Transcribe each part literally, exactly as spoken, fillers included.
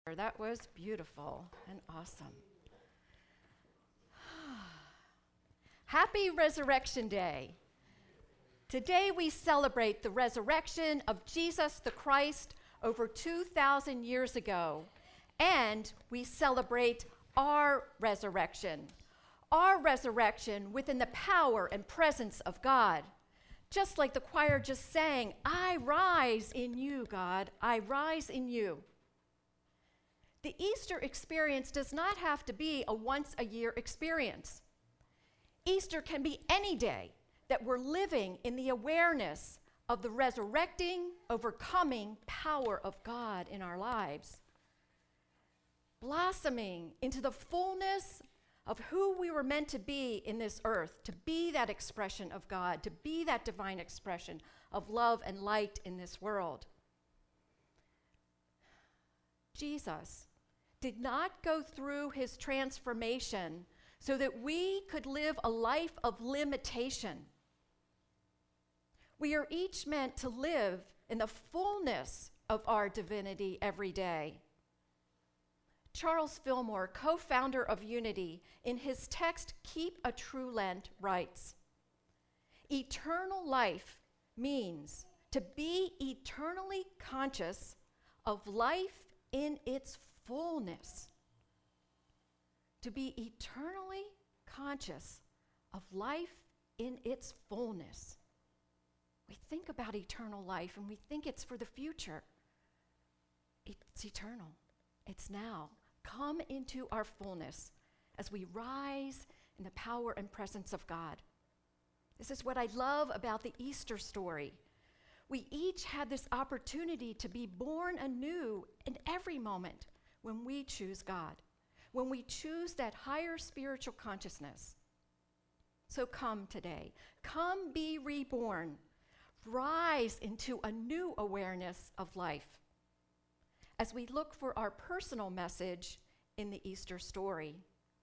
That was beautiful and awesome. Happy Resurrection Day. Today we celebrate the resurrection of Jesus the Christ over two thousand years ago, and we celebrate our resurrection, our resurrection within the power and presence of God. Just like the choir just sang, I rise in you, God, I rise in you. The Easter experience does not have to be a once-a-year experience. Easter can be any day that we're living in the awareness of the resurrecting, overcoming power of God in our lives, blossoming into the fullness of who we were meant to be in this earth, to be that expression of God, to be that divine expression of love and light in this world. Jesus did not go through his transformation so that we could live a life of limitation. We are each meant to live in the fullness of our divinity every day. Charles Fillmore, co-founder of Unity, in his text, Keep a True Lent, writes, eternal life means to be eternally conscious of life in its fullness. To be eternally conscious of life in its fullness. We think about eternal life and we think it's for the future. It's eternal. It's now. Come into our fullness as we rise in the power and presence of God. This is what I love about the Easter story. We each have this opportunity to be born anew in every moment when we choose God, when we choose that higher spiritual consciousness. So come today. Come be reborn. Rise into a new awareness of life as we look for our personal message in the Easter story.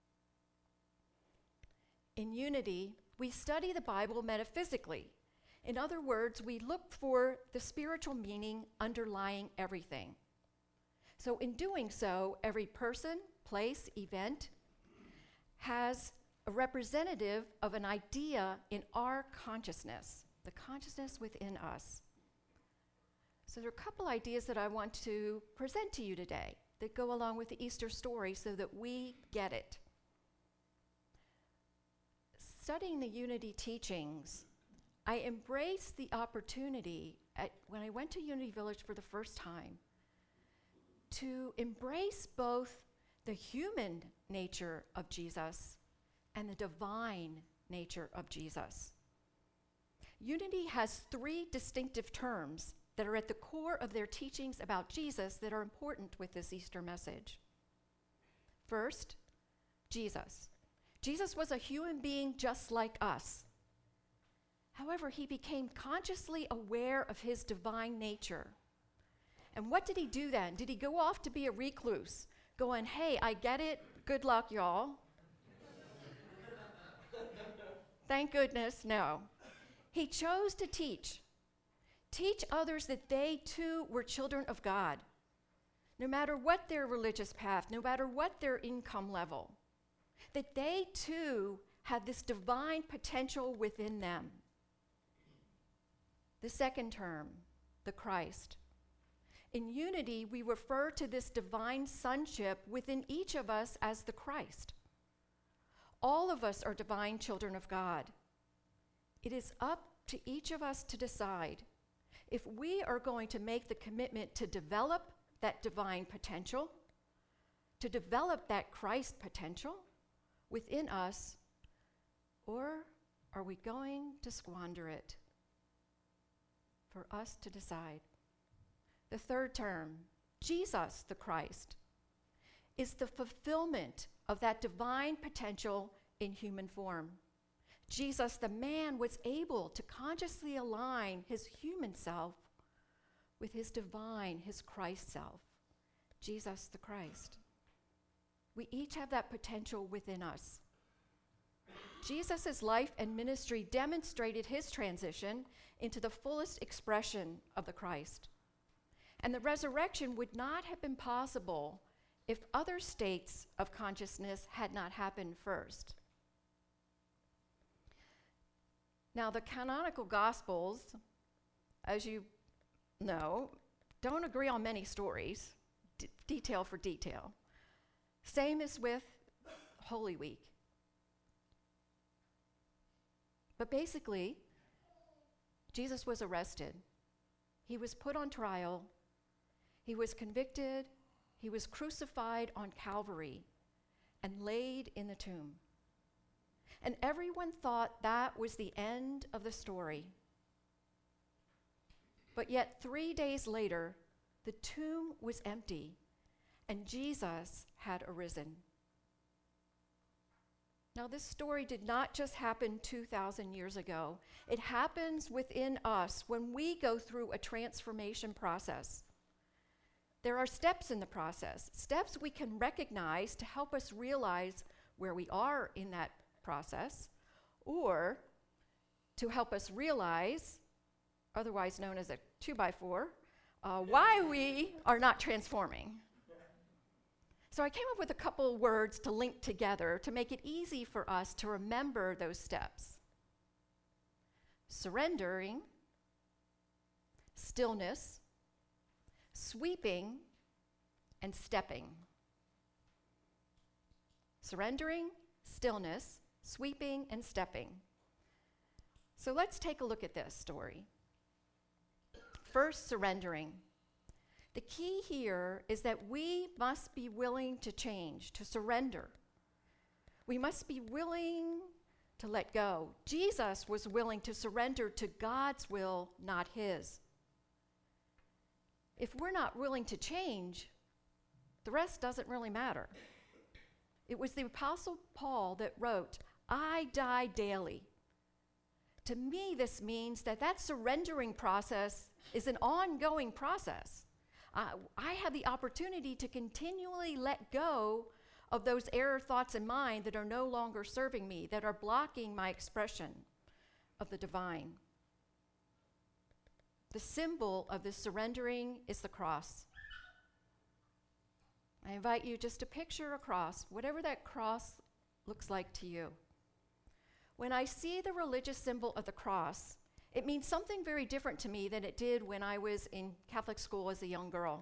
In Unity, we study the Bible metaphysically. In other words, we look for the spiritual meaning underlying everything. So in doing so, every person, place, event has a representative of an idea in our consciousness, the consciousness within us. So there are a couple ideas that I want to present to you today that go along with the Easter story so that we get it. Studying the Unity teachings, I embraced the opportunity at, when I went to Unity Village for the first time to embrace both the human nature of Jesus and the divine nature of Jesus. Unity has three distinctive terms that are at the core of their teachings about Jesus that are important with this Easter message. First, Jesus. Jesus was a human being just like us. However, he became consciously aware of his divine nature. And what did he do then? Did he go off to be a recluse, going, hey, I get it, good luck, y'all? Thank goodness, no. He chose to teach. Teach others that they too were children of God, no matter what their religious path, no matter what their income level, that they too had this divine potential within them. The second term, the Christ. In Unity, we refer to this divine sonship within each of us as the Christ. All of us are divine children of God. It is up to each of us to decide if we are going to make the commitment to develop that divine potential, to develop that Christ potential within us, or are we going to squander it? For us to decide. The third term, Jesus the Christ, is the fulfillment of that divine potential in human form. Jesus, the man, was able to consciously align his human self with his divine, his Christ self. Jesus the Christ. We each have that potential within us. Jesus' life and ministry demonstrated his transition into the fullest expression of the Christ. And the resurrection would not have been possible if other states of consciousness had not happened first. Now, the canonical Gospels, as you know, don't agree on many stories, d- detail for detail. Same as with Holy Week. But basically, Jesus was arrested. He was put on trial. He was convicted. He was crucified on Calvary and laid in the tomb. And everyone thought that was the end of the story. But yet, three days later, the tomb was empty, and Jesus had arisen. Now, this story did not just happen two thousand years ago. It happens within us when we go through a transformation process. There are steps in the process, steps we can recognize to help us realize where we are in that process, or to help us realize, otherwise known as a two by four, uh, why we are not transforming. So I came up with a couple words to link together to make it easy for us to remember those steps. Surrendering, stillness, sweeping, and stepping. Surrendering, stillness, sweeping, and stepping. So let's take a look at this story. First, surrendering. The key here is that we must be willing to change, to surrender. We must be willing to let go. Jesus was willing to surrender to God's will, not his. If we're not willing to change, the rest doesn't really matter. It was the Apostle Paul that wrote, "I die daily." To me, this means that that surrendering process is an ongoing process. Uh, I have the opportunity to continually let go of those error thoughts in mind that are no longer serving me, that are blocking my expression of the divine. The symbol of this surrendering is the cross. I invite you just to picture a cross, whatever that cross looks like to you. When I see the religious symbol of the cross, it means something very different to me than it did when I was in Catholic school as a young girl.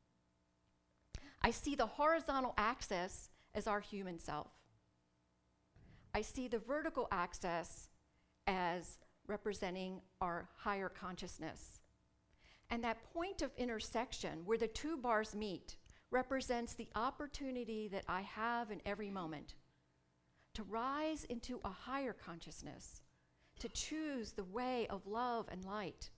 I see the horizontal axis as our human self. I see the vertical axis as representing our higher consciousness. And that point of intersection where the two bars meet represents the opportunity that I have in every moment to rise into a higher consciousness, to choose the way of love and light.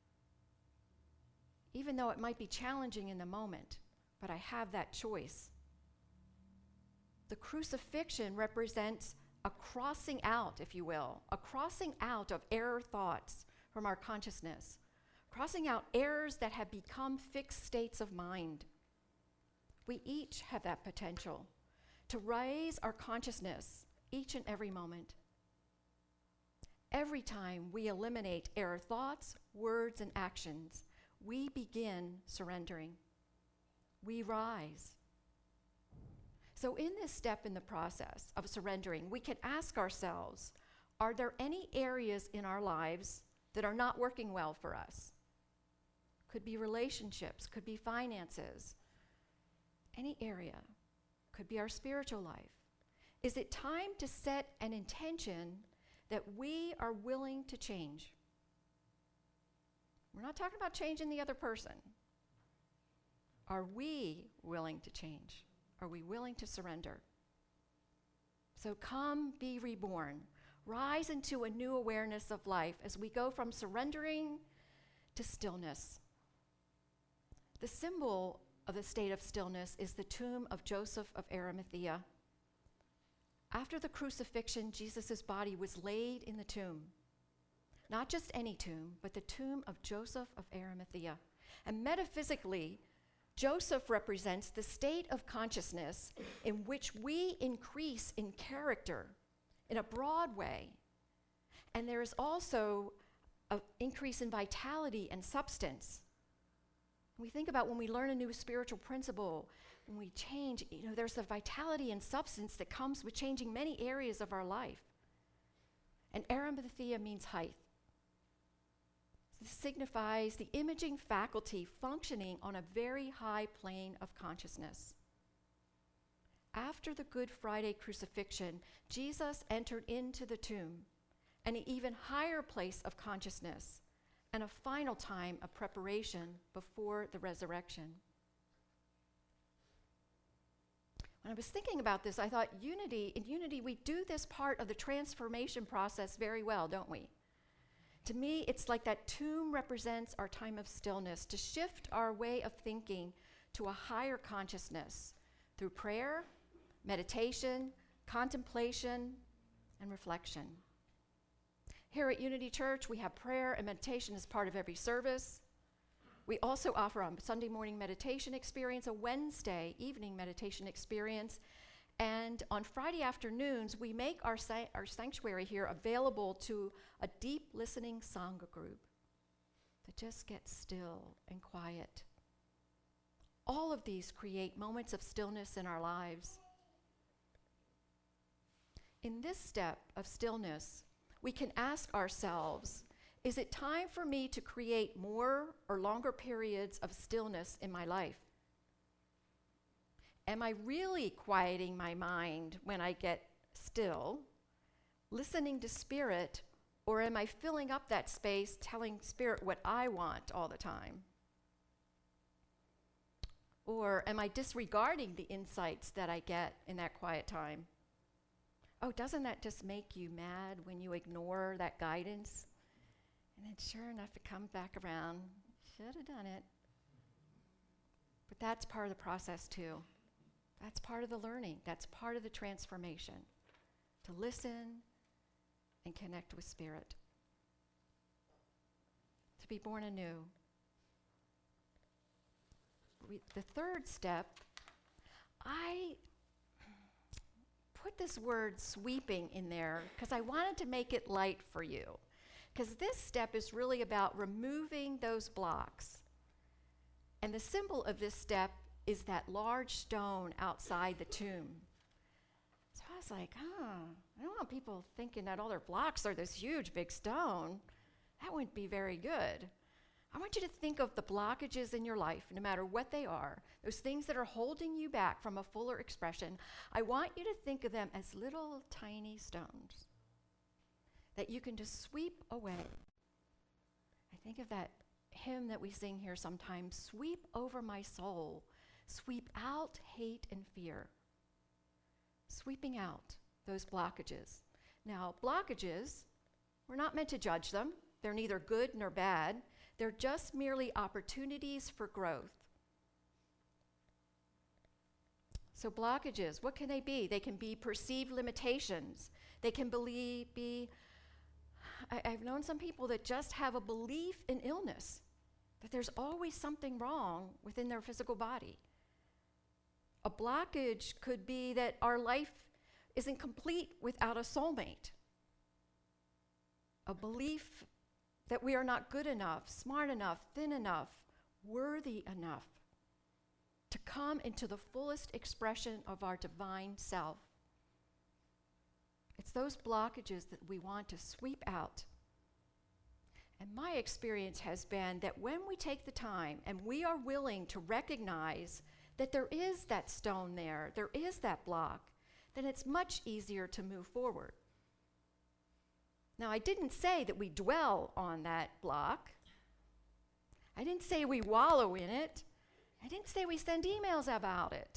Even though it might be challenging in the moment, but I have that choice. The crucifixion represents a crossing out, if you will, a crossing out of error thoughts from our consciousness, crossing out errors that have become fixed states of mind. We each have that potential to raise our consciousness each and every moment. Every time we eliminate error thoughts, words, and actions, we begin surrendering. We rise. So in this step in the process of surrendering, we can ask ourselves, are there any areas in our lives that are not working well for us? Could be relationships, could be finances, any area. Could be our spiritual life. Is it time to set an intention that we are willing to change? We're not talking about changing the other person. Are we willing to change? Are we willing to surrender? So come be reborn. Rise into a new awareness of life as we go from surrendering to stillness. The symbol of the state of stillness is the tomb of Joseph of Arimathea. After the crucifixion, Jesus' body was laid in the tomb. Not just any tomb, but the tomb of Joseph of Arimathea. And metaphysically, Joseph represents the state of consciousness in which we increase in character in a broad way. And there is also an increase in vitality and substance. We think about when we learn a new spiritual principle, when we change, you know, there's the vitality and substance that comes with changing many areas of our life. And arimathea means height. This signifies the imaging faculty functioning on a very high plane of consciousness. After the Good Friday crucifixion, Jesus entered into the tomb, an even higher place of consciousness, and a final time of preparation before the resurrection. When I was thinking about this, I thought unity, in unity, we do this part of the transformation process very well, don't we? To me, it's like that tomb represents our time of stillness, to shift our way of thinking to a higher consciousness through prayer, meditation, contemplation, and reflection. Here at Unity Church, we have prayer and meditation as part of every service. We also offer a Sunday morning meditation experience, a Wednesday evening meditation experience, and on Friday afternoons, we make our, sa- our sanctuary here available to a deep listening Sangha group that just gets still and quiet. All of these create moments of stillness in our lives. In this step of stillness, we can ask ourselves, is it time for me to create more or longer periods of stillness in my life? Am I really quieting my mind when I get still, listening to Spirit, or am I filling up that space, telling Spirit what I want all the time? Or am I disregarding the insights that I get in that quiet time? Oh, doesn't that just make you mad when you ignore that guidance? And then sure enough, it comes back around. Should have done it. But that's part of the process too. That's part of the learning. That's part of the transformation. To listen and connect with Spirit. To be born anew. We, the third step, I put this word sweeping in there because I wanted to make it light for you. Because this step is really about removing those blocks. And the symbol of this step is that large stone outside the tomb. So I was like, huh, I don't want people thinking that all their blocks are this huge big stone. That wouldn't be very good. I want you to think of the blockages in your life, no matter what they are, those things that are holding you back from a fuller expression. I want you to think of them as little tiny stones that you can just sweep away. I think of that hymn that we sing here sometimes, sweep over my soul, sweep out hate and fear. Sweeping out those blockages. Now, blockages, we're not meant to judge them. They're neither good nor bad. They're just merely opportunities for growth. So blockages, what can they be? They can be perceived limitations. They can believe, be, I, I've known some people that just have a belief in illness, that there's always something wrong within their physical body. A blockage could be that our life isn't complete without a soulmate. A belief that we are not good enough, smart enough, thin enough, worthy enough to come into the fullest expression of our divine self. It's those blockages that we want to sweep out. And my experience has been that when we take the time and we are willing to recognize that there is that stone there, there is that block, then it's much easier to move forward. Now, I didn't say that we dwell on that block. I didn't say we wallow in it. I didn't say we send emails about it.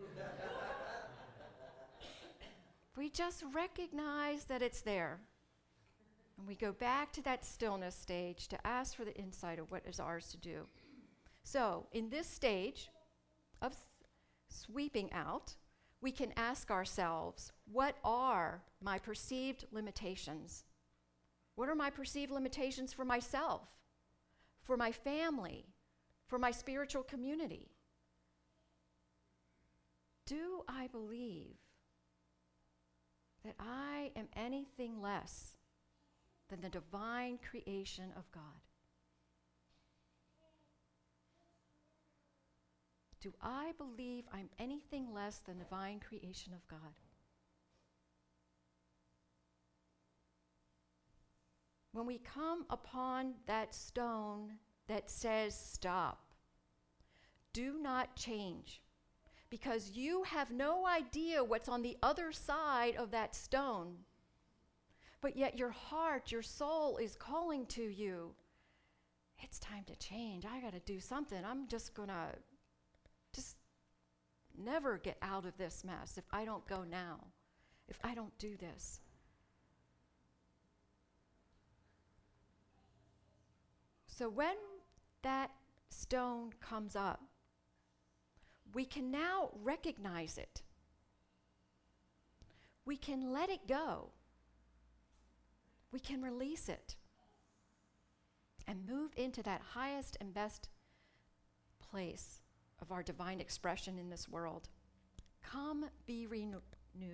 We just recognize that it's there. And we go back to that stillness stage to ask for the insight of what is ours to do. So, in this stage of s- sweeping out, we can ask ourselves, what are my perceived limitations? What are my perceived limitations for myself, for my family, for my spiritual community? Do I believe that I am anything less than the divine creation of God? do I believe I'm anything less than the divine creation of God? When we come upon that stone that says stop, do not change, because you have no idea what's on the other side of that stone. But yet your heart, your soul is calling to you. It's time to change. I got to do something. I'm just going to just never get out of this mess if I don't go now, if I don't do this. So when that stone comes up, we can now recognize it. We can let it go. We can release it and move into that highest and best place of our divine expression in this world. Come, be renewed,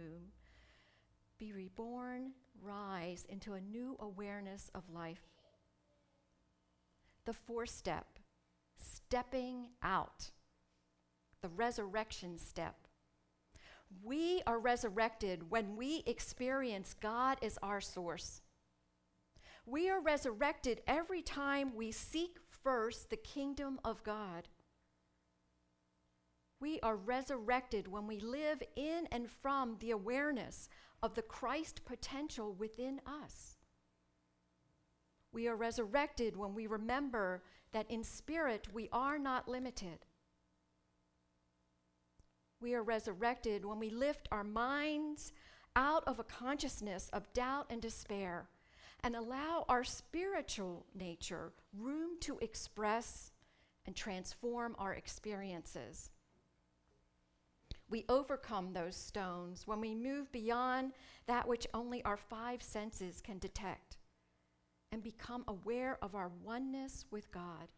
be reborn, rise into a new awareness of life. The fourth step, stepping out, the resurrection step. We are resurrected when we experience God as our source. We are resurrected every time we seek first the kingdom of God. We are resurrected when we live in and from the awareness of the Christ potential within us. We are resurrected when we remember that in spirit we are not limited. We are resurrected when we lift our minds out of a consciousness of doubt and despair and allow our spiritual nature room to express and transform our experiences. We overcome those stones when we move beyond that which only our five senses can detect and become aware of our oneness with God.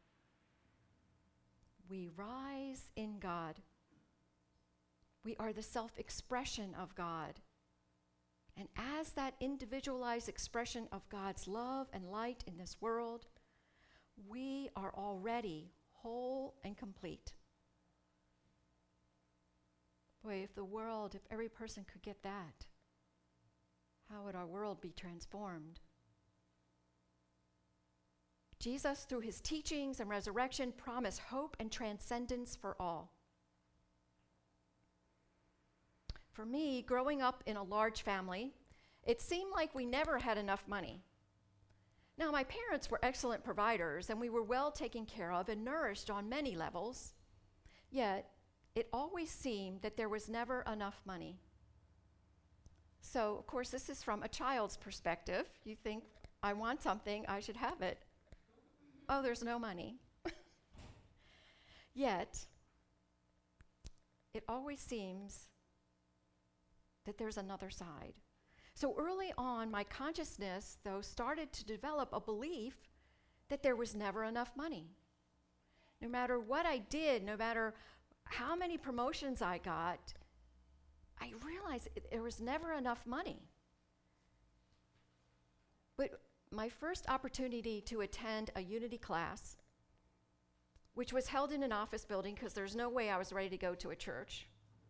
We rise in God. We are the self-expression of God. And as that individualized expression of God's love and light in this world, we are already whole and complete. Boy, if the world, if every person could get that, how would our world be transformed? Jesus, through his teachings and resurrection, promised hope and transcendence for all. For me, growing up in a large family, it seemed like we never had enough money. Now, my parents were excellent providers, and we were well taken care of and nourished on many levels. Yet, it always seemed that there was never enough money. So, of course, this is from a child's perspective. You think, I want something, I should have it. Oh, there's no money. Yet, it always seems that there's another side. So early on, my consciousness, though, started to develop a belief that there was never enough money. No matter what I did, no matter how many promotions I got, I realized it, there was never enough money. But my first opportunity to attend a Unity class, which was held in an office building because there's no way I was ready to go to a church.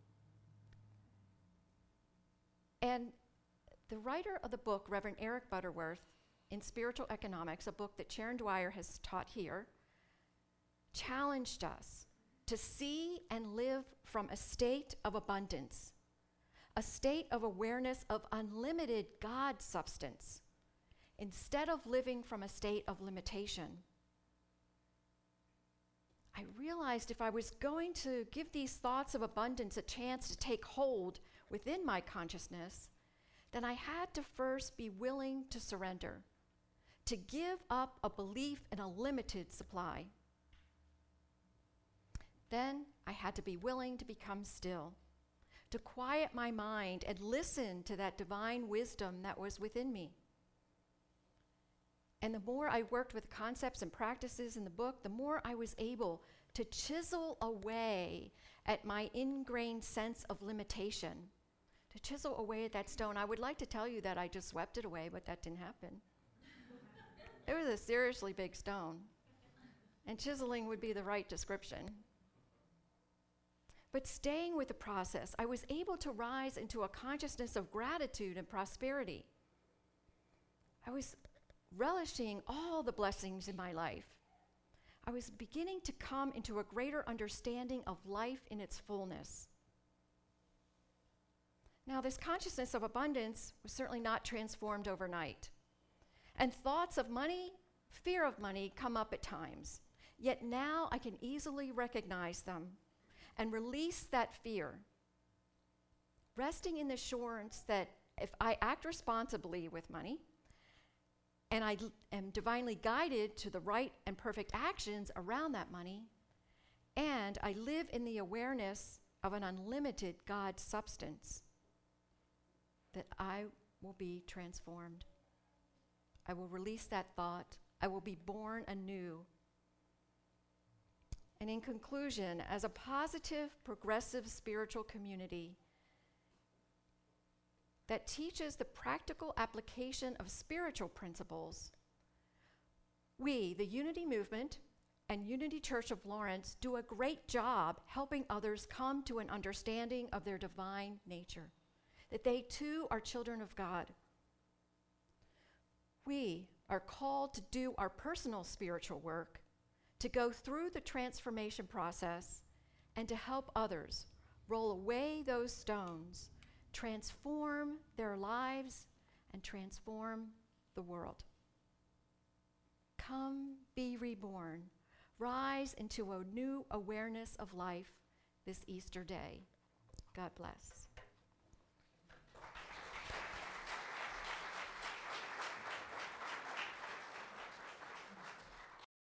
And the writer of the book, Reverend Eric Butterworth, in Spiritual Economics, a book that Sharon Dwyer has taught here, challenged us to see and live from a state of abundance, a state of awareness of unlimited God substance, instead of living from a state of limitation. I realized if I was going to give these thoughts of abundance a chance to take hold within my consciousness, then I had to first be willing to surrender, to give up a belief in a limited supply. Then I had to be willing to become still, to quiet my mind and listen to that divine wisdom that was within me. And the more I worked with concepts and practices in the book, the more I was able to chisel away at my ingrained sense of limitation, to chisel away at that stone. I would like to tell you that I just swept it away, but that didn't happen. It was a seriously big stone, and chiseling would be the right description. But staying with the process, I was able to rise into a consciousness of gratitude and prosperity. I was relishing all the blessings in my life. I was beginning to come into a greater understanding of life in its fullness. Now, this consciousness of abundance was certainly not transformed overnight. And thoughts of money, fear of money come up at times. Yet now I can easily recognize them and release that fear, resting in the assurance that if I act responsibly with money, and I l- am divinely guided to the right and perfect actions around that money, and I live in the awareness of an unlimited God substance, that I will be transformed. I will release that thought. I will be born anew. And in conclusion, as a positive, progressive spiritual community that teaches the practical application of spiritual principles, we, the Unity Movement and Unity Church of Lawrence, do a great job helping others come to an understanding of their divine nature, that they too are children of God. We are called to do our personal spiritual work, to go through the transformation process, and to help others roll away those stones, transform their lives, and transform the world. Come, be reborn. Rise into a new awareness of life this Easter day. God bless.